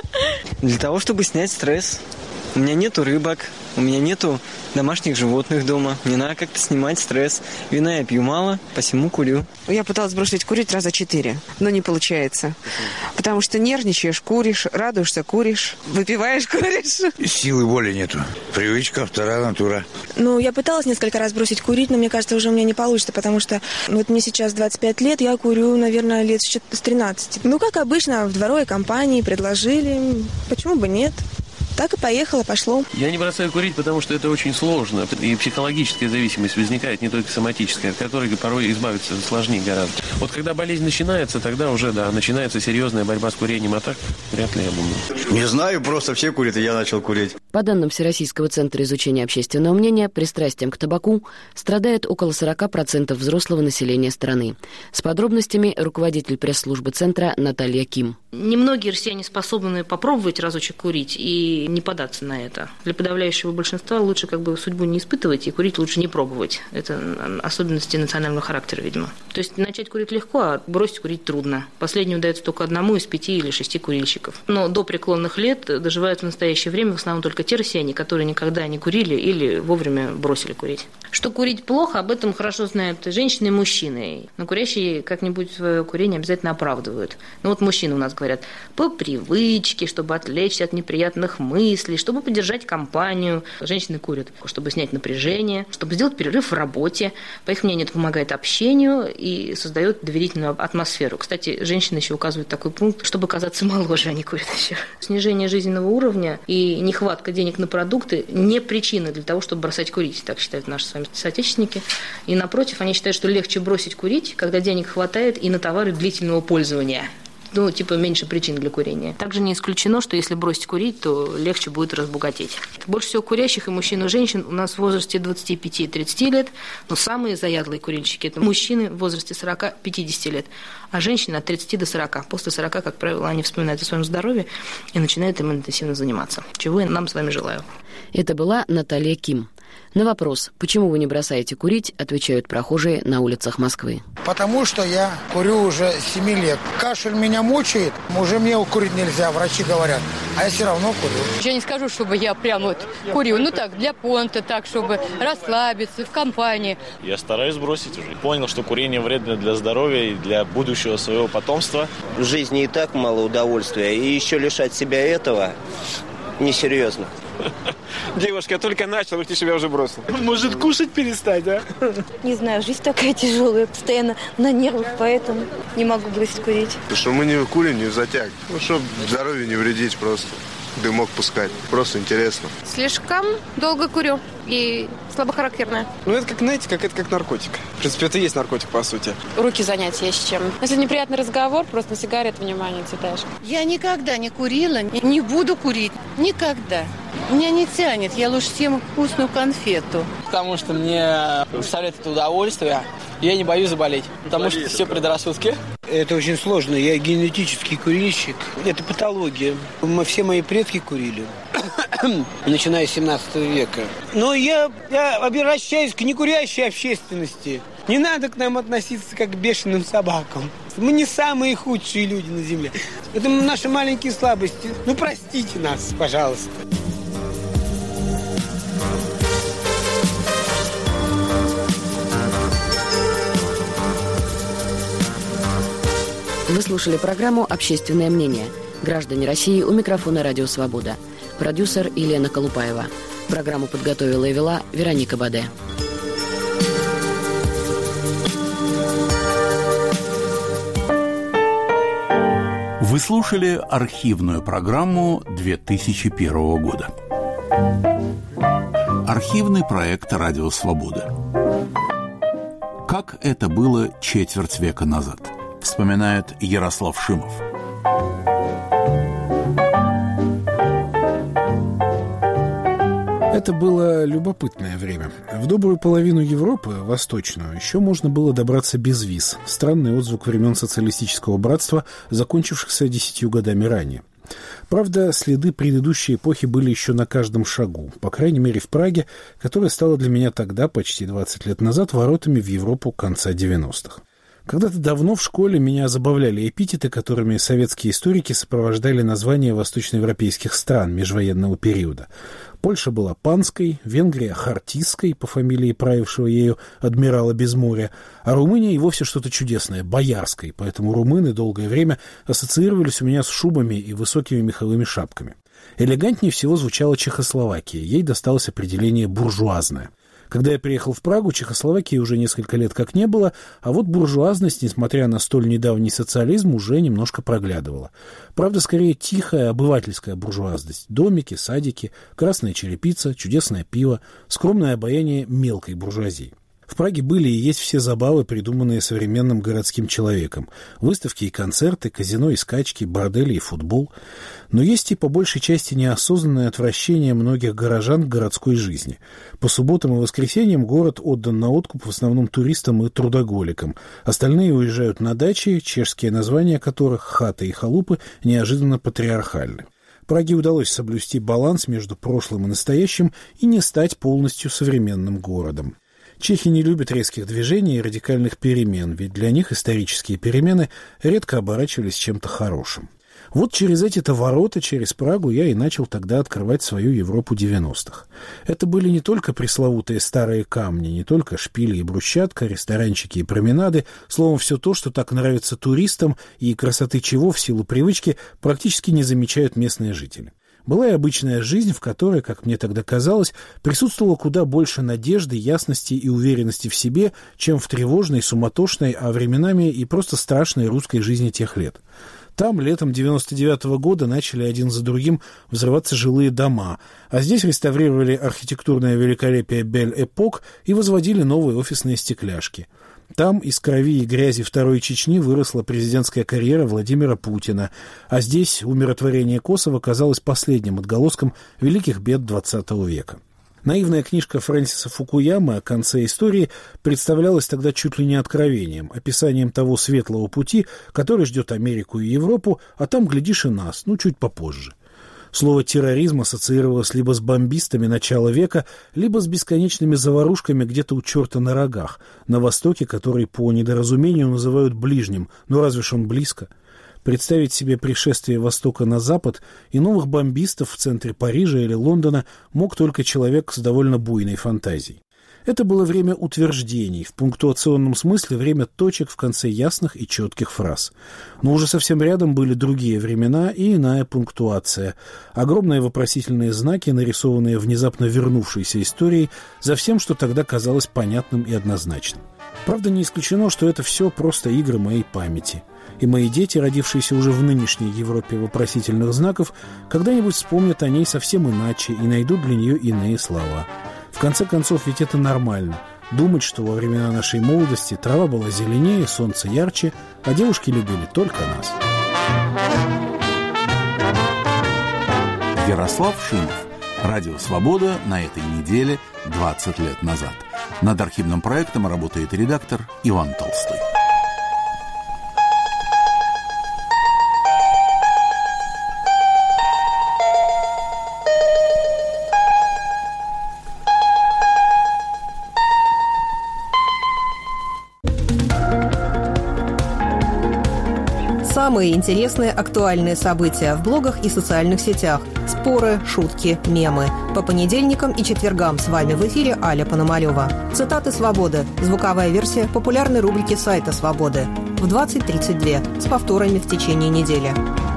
Для того, чтобы снять стресс. У меня нету рыбок, у меня нету домашних животных дома. Мне надо как-то снимать стресс. Вина я пью мало, посему курю. Я пыталась бросить курить раза 4, но не получается. Потому что нервничаешь, куришь, радуешься, куришь, выпиваешь, куришь. Силы воли нету. Привычка, вторая натура. Ну, я пыталась несколько раз бросить курить, но мне кажется, уже у меня не получится, потому что вот мне сейчас 25 лет, я курю, наверное, лет с 13. Ну, как обычно, в дворовой компании предложили, почему бы нет? Так и поехало, пошло. Я не бросаю курить, потому что это очень сложно. И психологическая зависимость возникает, не только соматическая, от которой порой избавиться сложнее гораздо. Вот когда болезнь начинается, тогда уже, да, начинается серьезная борьба с курением, а так вряд ли, я думаю. Не знаю, просто все курят, и я начал курить. По данным Всероссийского центра изучения общественного мнения, пристрастием к табаку страдает около 40% взрослого населения страны. С подробностями руководитель пресс-службы центра Наталья Ким. Немногие россияне способны попробовать разочек курить и не податься на это. Для подавляющего большинства лучше судьбу не испытывать и курить лучше не пробовать. Это особенности национального характера, видимо. То есть начать курить легко, а бросить курить трудно. Последнее удается только 1 из 5 или 6 курильщиков. Но до преклонных лет доживают в настоящее время в основном только те россияне, которые никогда не курили или вовремя бросили курить. Что курить плохо, об этом хорошо знают женщины и мужчины. Но курящие как-нибудь свое курение обязательно оправдывают. Ну вот мужчины у нас говорят: по привычке, чтобы отвлечься от неприятных мыслей, чтобы поддержать компанию. Женщины курят, чтобы снять напряжение, чтобы сделать перерыв в работе. По их мнению, это помогает общению и создает доверительную атмосферу. Кстати, женщины еще указывают такой пункт: чтобы казаться моложе, они курят еще. Снижение жизненного уровня и нехватка денег на продукты не причина для того, чтобы бросать курить, так считают наши с вами соотечественники. И напротив, они считают, что легче бросить курить, когда денег хватает и на товары длительного пользования. Меньше причин для курения. Также не исключено, что если бросить курить, то легче будет разбогатеть. Больше всего курящих и мужчин, и женщин у нас в возрасте 25 и 30 лет, но самые заядлые курильщики – это мужчины в возрасте 40-50 лет, а женщины от 30 до 40. После 40, как правило, они вспоминают о своем здоровье и начинают им интенсивно заниматься, чего я нам с вами желаю. Это была Наталья Ким. На вопрос, почему вы не бросаете курить, отвечают прохожие на улицах Москвы. Потому что я курю уже 7 лет. Кашель меня мучает, уже мне курить нельзя, врачи говорят. А я все равно курю. Я не скажу, чтобы я прям курю. Так, для понта, так, чтобы расслабиться в компании. Я стараюсь бросить уже. Понял, что курение вредно для здоровья и для будущего своего потомства. В жизни и так мало удовольствия, и еще лишать себя этого несерьезно. Девушка, я только начал, ты себя уже бросил. Может, кушать перестать, а? Не знаю, жизнь такая тяжелая, постоянно на нервах, поэтому не могу бросить курить. Потому что мы не курим, не в затяг. Чтобы здоровью не вредить просто. Дымок пускать. Просто интересно. Слишком долго курю и слабохарактерная. Это как наркотик. В принципе, это и есть наркотик, по сути. Руки занять есть чем. Если неприятный разговор, просто на сигарету внимание цветаешь. Я никогда не курила, не буду курить. Никогда. Меня не тянет, я лучше съем вкусную конфету. Потому что мне доставляет это удовольствие, и я не боюсь заболеть. Потому что все предрассудки. Это очень сложно. Я генетический курильщик. Это патология. Все мои предки курили, начиная с 17 века. Но я обращаюсь к некурящей общественности. Не надо к нам относиться как к бешеным собакам. Мы не самые худшие люди на земле. Это наши маленькие слабости. Простите нас, пожалуйста. Вы слушали программу «Общественное мнение». Граждане России, у микрофона «Радио Свобода». Продюсер Елена Колупаева. Программу подготовила и вела Вероника Баде. Вы Вы слушали архивную программу 2001 года. Архивный проект «Радио Свобода». Как это было четверть века назад, вспоминает Ярослав Шимов. Это было любопытное время. В добрую половину Европы, восточную, еще можно было добраться без виз. Странный отзвук времен социалистического братства, закончившихся 10 годами ранее. Правда, следы предыдущей эпохи были еще на каждом шагу, по крайней мере в Праге, которая стала для меня тогда, почти 20 лет назад, воротами в Европу конца 90-х. Когда-то давно в школе меня забавляли эпитеты, которыми советские историки сопровождали названия восточноевропейских стран межвоенного периода. Польша была панской, Венгрия — хартистской, по фамилии правившего ею адмирала Безморя, а Румыния и вовсе что-то чудесное — боярской, поэтому румыны долгое время ассоциировались у меня с шубами и высокими меховыми шапками. Элегантнее всего звучала Чехословакия, ей досталось определение «буржуазная». Когда я приехал в Прагу, Чехословакии уже несколько лет как не было, а вот буржуазность, несмотря на столь недавний социализм, уже немножко проглядывала. Правда, скорее тихая обывательская буржуазность. Домики, садики, красная черепица, чудесное пиво, скромное обаяние мелкой буржуазии. В Праге были и есть все забавы, придуманные современным городским человеком. Выставки и концерты, казино и скачки, бордели и футбол. Но есть и по большей части неосознанное отвращение многих горожан к городской жизни. По субботам и воскресеньям город отдан на откуп в основном туристам и трудоголикам. Остальные уезжают на дачи, чешские названия которых, хаты и халупы, неожиданно патриархальны. Праге удалось соблюсти баланс между прошлым и настоящим и не стать полностью современным городом. Чехи не любят резких движений и радикальных перемен, ведь для них исторические перемены редко оборачивались чем-то хорошим. Вот через эти-то ворота, через Прагу, я и начал тогда открывать свою Европу 90-х. Это были не только пресловутые старые камни, не только шпили и брусчатка, ресторанчики и променады, словом, все то, что так нравится туристам и красоты чего в силу привычки практически не замечают местные жители. Была и обычная жизнь, в которой, как мне тогда казалось, присутствовало куда больше надежды, ясности и уверенности в себе, чем в тревожной, суматошной, а временами и просто страшной русской жизни тех лет. Там летом 99-го года начали один за другим взрываться жилые дома, а здесь реставрировали архитектурное великолепие Бель-Эпок и возводили новые офисные стекляшки. Там из крови и грязи Второй Чечни выросла президентская карьера Владимира Путина, а здесь умиротворение Косово казалось последним отголоском великих бед XX века. Наивная книжка Фрэнсиса Фукуямы о конце истории представлялась тогда чуть ли не откровением, описанием того светлого пути, который ждет Америку и Европу, а там, глядишь, и нас, чуть попозже. Слово «терроризм» ассоциировалось либо с бомбистами начала века, либо с бесконечными заварушками где-то у черта на рогах, на Востоке, который по недоразумению называют ближним, но разве ж он близко? Представить себе пришествие Востока на Запад и новых бомбистов в центре Парижа или Лондона мог только человек с довольно буйной фантазией. Это было время утверждений, в пунктуационном смысле время точек в конце ясных и четких фраз. Но уже совсем рядом были другие времена и иная пунктуация. Огромные вопросительные знаки, нарисованные внезапно вернувшейся историей, за всем, что тогда казалось понятным и однозначным. Правда, не исключено, что это все просто игры моей памяти. И мои дети, родившиеся уже в нынешней Европе вопросительных знаков, когда-нибудь вспомнят о ней совсем иначе и найдут для нее иные слова. В конце концов, ведь это нормально. Думать, что во времена нашей молодости трава была зеленее, солнце ярче, а девушки любили только нас. Ярослав Шимов. Радио «Свобода» на этой неделе 20 лет назад. Над архивным проектом работает редактор Иван Толстой. Самые интересные актуальные события в блогах и социальных сетях. Споры, шутки, мемы. По понедельникам и четвергам с вами в эфире Аля Пономарёва. Цитаты «Свободы». Звуковая версия популярной рубрики сайта «Свободы». В 20:32 с повторами в течение недели.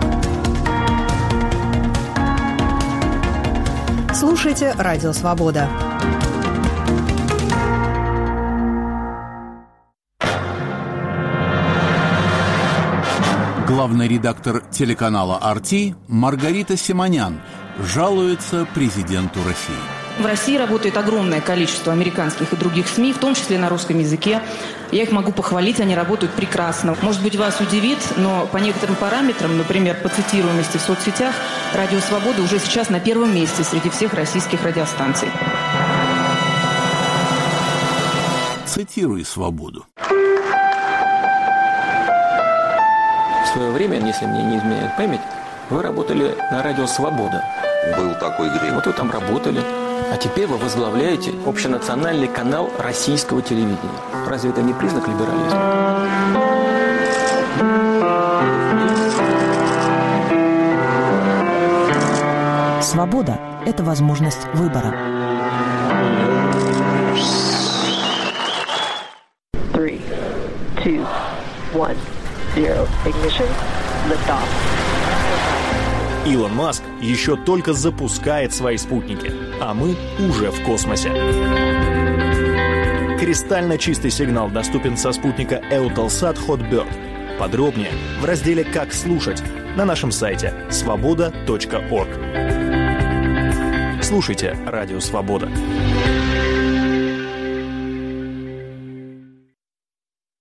Слушайте «Радио Свобода». Главный редактор телеканала «Арти» Маргарита Симонян жалуется президенту России. В России работает огромное количество американских и других СМИ, в том числе на русском языке. Я их могу похвалить, они работают прекрасно. Может быть, вас удивит, но по некоторым параметрам, например, по цитируемости в соцсетях, «Радио Свобода» уже сейчас на первом месте среди всех российских радиостанций. Цитируй «Свободу». В свое время, если мне не изменяет память, вы работали на радио «Свобода». Был такой грех. Вот вы там работали. А теперь вы возглавляете общенациональный канал российского телевидения. Разве это не признак либерализма? Свобода – это возможность выбора. 3, 2, 1, 0. Ignition. Lift-off. Илон Маск еще только запускает свои спутники, а мы уже в космосе. Кристально чистый сигнал доступен со спутника Eutelsat Hotbird. Подробнее в разделе «Как слушать» на нашем сайте svoboda.org. Слушайте «Радио Свобода».